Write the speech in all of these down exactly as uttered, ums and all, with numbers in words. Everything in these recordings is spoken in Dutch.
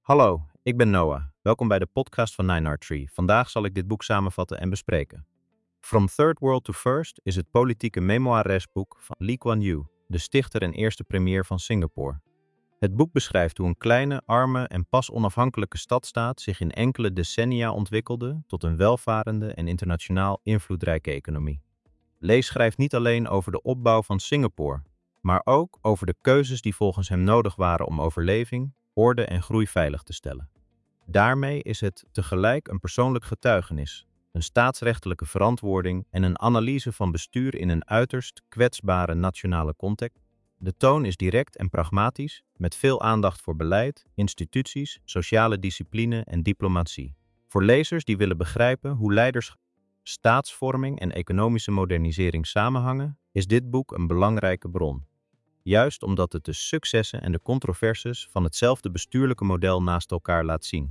Hallo, ik ben Noah. Welkom bij de podcast van Nine R Tree. Vandaag zal ik dit boek samenvatten en bespreken. From Third World to First is het politieke memoiresboek van Lee Kuan Yew, de stichter en eerste premier van Singapore. Het boek beschrijft hoe een kleine, arme en pas onafhankelijke stadstaat zich in enkele decennia ontwikkelde tot een welvarende en internationaal invloedrijke economie. Lee schrijft niet alleen over de opbouw van Singapore, maar ook over de keuzes die volgens hem nodig waren om overleving, orde en groei veilig te stellen. Daarmee is het tegelijk een persoonlijk getuigenis, een staatsrechtelijke verantwoording en een analyse van bestuur in een uiterst kwetsbare nationale context. De toon is direct en pragmatisch, met veel aandacht voor beleid, instituties, sociale discipline en diplomatie. Voor lezers die willen begrijpen hoe leiderschap, staatsvorming en economische modernisering samenhangen, is dit boek een belangrijke bron. Juist omdat het de successen en de controverses van hetzelfde bestuurlijke model naast elkaar laat zien.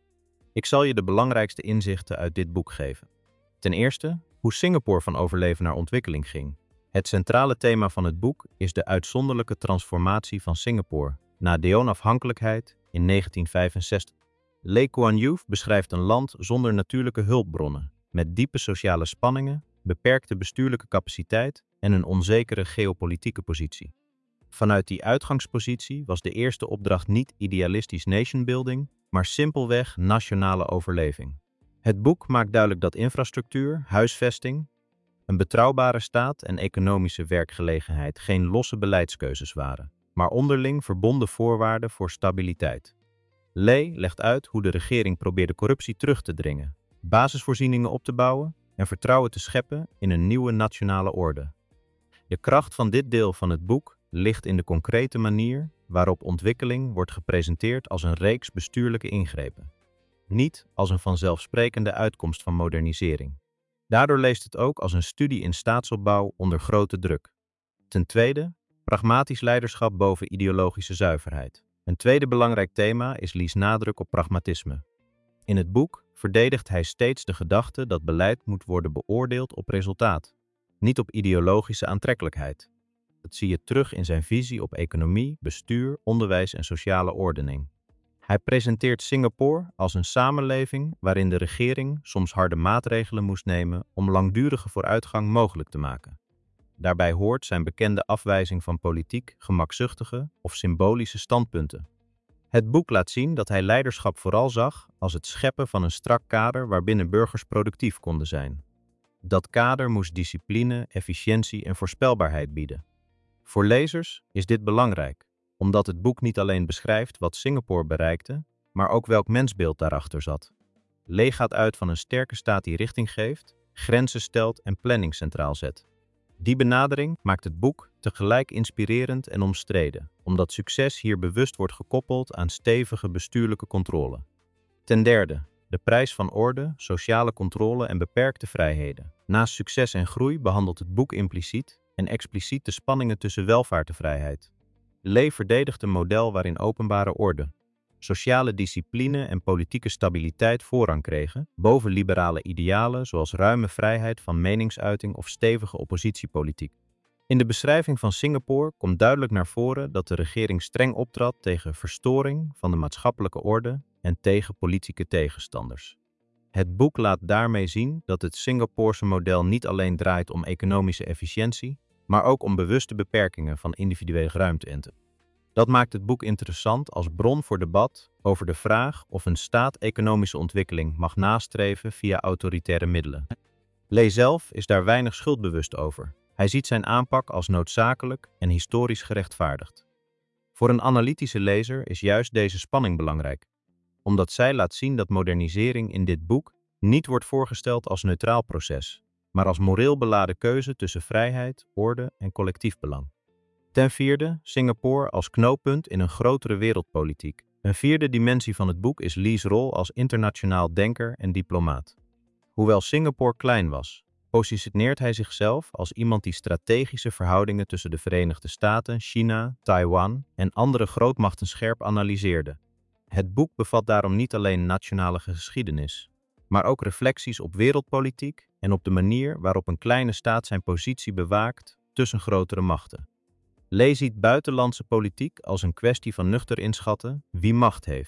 Ik zal je de belangrijkste inzichten uit dit boek geven. Ten eerste, hoe Singapore van overleven naar ontwikkeling ging. Het centrale thema van het boek is de uitzonderlijke transformatie van Singapore na de onafhankelijkheid in negentien vijfenzestig. Lee Kuan Yew beschrijft een land zonder natuurlijke hulpbronnen, met diepe sociale spanningen, beperkte bestuurlijke capaciteit en een onzekere geopolitieke positie. Vanuit die uitgangspositie was de eerste opdracht niet idealistisch nationbuilding, maar simpelweg nationale overleving. Het boek maakt duidelijk dat infrastructuur, huisvesting, een betrouwbare staat en economische werkgelegenheid geen losse beleidskeuzes waren, maar onderling verbonden voorwaarden voor stabiliteit. Lee legt uit hoe de regering probeerde corruptie terug te dringen, basisvoorzieningen op te bouwen en vertrouwen te scheppen in een nieuwe nationale orde. De kracht van dit deel van het boek ligt in de concrete manier waarop ontwikkeling wordt gepresenteerd als een reeks bestuurlijke ingrepen, niet als een vanzelfsprekende uitkomst van modernisering. Daardoor leest het ook als een studie in staatsopbouw onder grote druk. Ten tweede, pragmatisch leiderschap boven ideologische zuiverheid. Een tweede belangrijk thema is Lee's nadruk op pragmatisme. In het boek verdedigt hij steeds de gedachte dat beleid moet worden beoordeeld op resultaat, niet op ideologische aantrekkelijkheid. Dat zie je terug in zijn visie op economie, bestuur, onderwijs en sociale ordening. Hij presenteert Singapore als een samenleving waarin de regering soms harde maatregelen moest nemen om langdurige vooruitgang mogelijk te maken. Daarbij hoort zijn bekende afwijzing van politiek, gemakzuchtige of symbolische standpunten. Het boek laat zien dat hij leiderschap vooral zag als het scheppen van een strak kader waarbinnen burgers productief konden zijn. Dat kader moest discipline, efficiëntie en voorspelbaarheid bieden. Voor lezers is dit belangrijk, omdat het boek niet alleen beschrijft wat Singapore bereikte, maar ook welk mensbeeld daarachter zat. Lee gaat uit van een sterke staat die richting geeft, grenzen stelt en planning centraal zet. Die benadering maakt het boek tegelijk inspirerend en omstreden, omdat succes hier bewust wordt gekoppeld aan stevige bestuurlijke controle. Ten derde, de prijs van orde, sociale controle en beperkte vrijheden. Naast succes en groei behandelt het boek impliciet en expliciet de spanningen tussen welvaart en vrijheid. Lee verdedigt een model waarin openbare orde, sociale discipline en politieke stabiliteit voorrang kregen, boven liberale idealen zoals ruime vrijheid van meningsuiting of stevige oppositiepolitiek. In de beschrijving van Singapore komt duidelijk naar voren dat de regering streng optrad tegen verstoring van de maatschappelijke orde en tegen politieke tegenstanders. Het boek laat daarmee zien dat het Singaporese model niet alleen draait om economische efficiëntie, maar ook om bewuste beperkingen van individuele ruimte. Dat maakt het boek interessant als bron voor debat over de vraag of een staat economische ontwikkeling mag nastreven via autoritaire middelen. Lee zelf is daar weinig schuldbewust over. Hij ziet zijn aanpak als noodzakelijk en historisch gerechtvaardigd. Voor een analytische lezer is juist deze spanning belangrijk, omdat zij laat zien dat modernisering in dit boek niet wordt voorgesteld als neutraal proces, maar als moreel beladen keuze tussen vrijheid, orde en collectief belang. Ten vierde, Singapore als knooppunt in een grotere wereldpolitiek. Een vierde dimensie van het boek is Lee's rol als internationaal denker en diplomaat. Hoewel Singapore klein was, positioneert hij zichzelf als iemand die strategische verhoudingen tussen de Verenigde Staten, China, Taiwan en andere grootmachten scherp analyseerde. Het boek bevat daarom niet alleen nationale geschiedenis, maar ook reflecties op wereldpolitiek en op de manier waarop een kleine staat zijn positie bewaakt tussen grotere machten. Lee ziet buitenlandse politiek als een kwestie van nuchter inschatten wie macht heeft,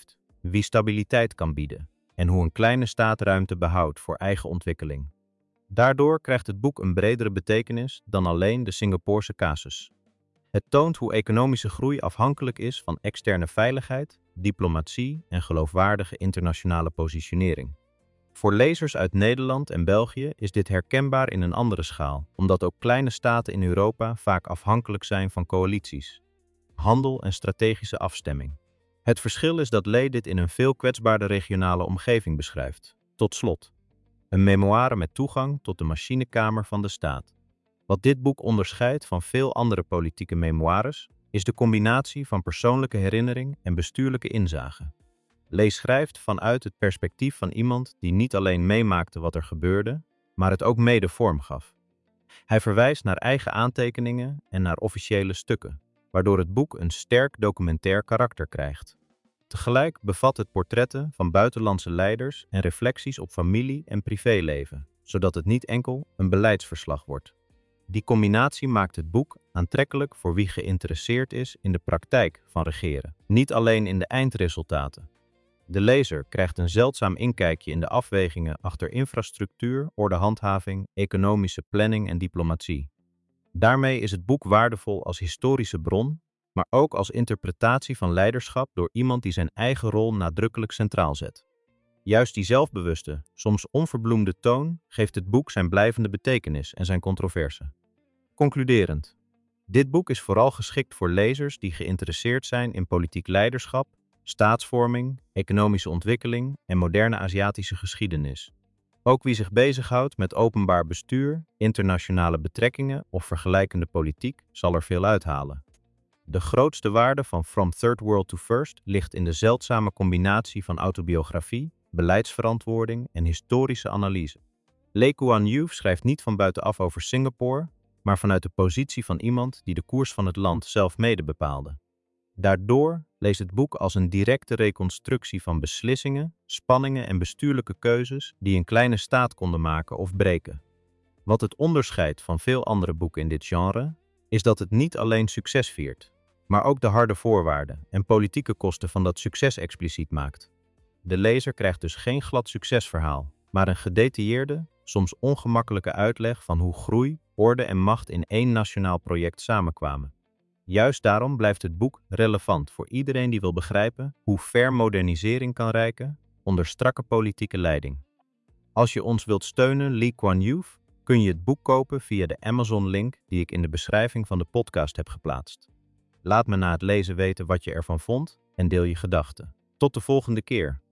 wie stabiliteit kan bieden en hoe een kleine staat ruimte behoudt voor eigen ontwikkeling. Daardoor krijgt het boek een bredere betekenis dan alleen de Singaporese casus. Het toont hoe economische groei afhankelijk is van externe veiligheid, diplomatie en geloofwaardige internationale positionering. Voor lezers uit Nederland en België is dit herkenbaar in een andere schaal, omdat ook kleine staten in Europa vaak afhankelijk zijn van coalities, handel en strategische afstemming. Het verschil is dat Lee dit in een veel kwetsbaarder regionale omgeving beschrijft. Tot slot, een memoire met toegang tot de machinekamer van de staat. Wat dit boek onderscheidt van veel andere politieke memoires, is de combinatie van persoonlijke herinnering en bestuurlijke inzage. Lee schrijft vanuit het perspectief van iemand die niet alleen meemaakte wat er gebeurde, maar het ook mede vorm gaf. Hij verwijst naar eigen aantekeningen en naar officiële stukken, waardoor het boek een sterk documentair karakter krijgt. Tegelijk bevat het portretten van buitenlandse leiders en reflecties op familie- en privéleven, zodat het niet enkel een beleidsverslag wordt. Die combinatie maakt het boek aantrekkelijk voor wie geïnteresseerd is in de praktijk van regeren, niet alleen in de eindresultaten. De lezer krijgt een zeldzaam inkijkje in de afwegingen achter infrastructuur, ordehandhaving, economische planning en diplomatie. Daarmee is het boek waardevol als historische bron, maar ook als interpretatie van leiderschap door iemand die zijn eigen rol nadrukkelijk centraal zet. Juist die zelfbewuste, soms onverbloemde toon geeft het boek zijn blijvende betekenis en zijn controverse. Concluderend. Dit boek is vooral geschikt voor lezers die geïnteresseerd zijn in politiek leiderschap, staatsvorming, economische ontwikkeling en moderne Aziatische geschiedenis. Ook wie zich bezighoudt met openbaar bestuur, internationale betrekkingen of vergelijkende politiek zal er veel uithalen. De grootste waarde van From Third World to First ligt in de zeldzame combinatie van autobiografie, beleidsverantwoording en historische analyse. Lee Kuan Yew schrijft niet van buitenaf over Singapore, maar vanuit de positie van iemand die de koers van het land zelf mede bepaalde. Daardoor leest het boek als een directe reconstructie van beslissingen, spanningen en bestuurlijke keuzes die een kleine staat konden maken of breken. Wat het onderscheidt van veel andere boeken in dit genre, is dat het niet alleen succes viert, maar ook de harde voorwaarden en politieke kosten van dat succes expliciet maakt. De lezer krijgt dus geen glad succesverhaal, maar een gedetailleerde, soms ongemakkelijke uitleg van hoe groei, orde en macht in één nationaal project samenkwamen. Juist daarom blijft het boek relevant voor iedereen die wil begrijpen hoe ver modernisering kan reiken onder strakke politieke leiding. Als je ons wilt steunen, Lee Kuan Yew, kun je het boek kopen via de Amazon-link die ik in de beschrijving van de podcast heb geplaatst. Laat me na het lezen weten wat je ervan vond en deel je gedachten. Tot de volgende keer.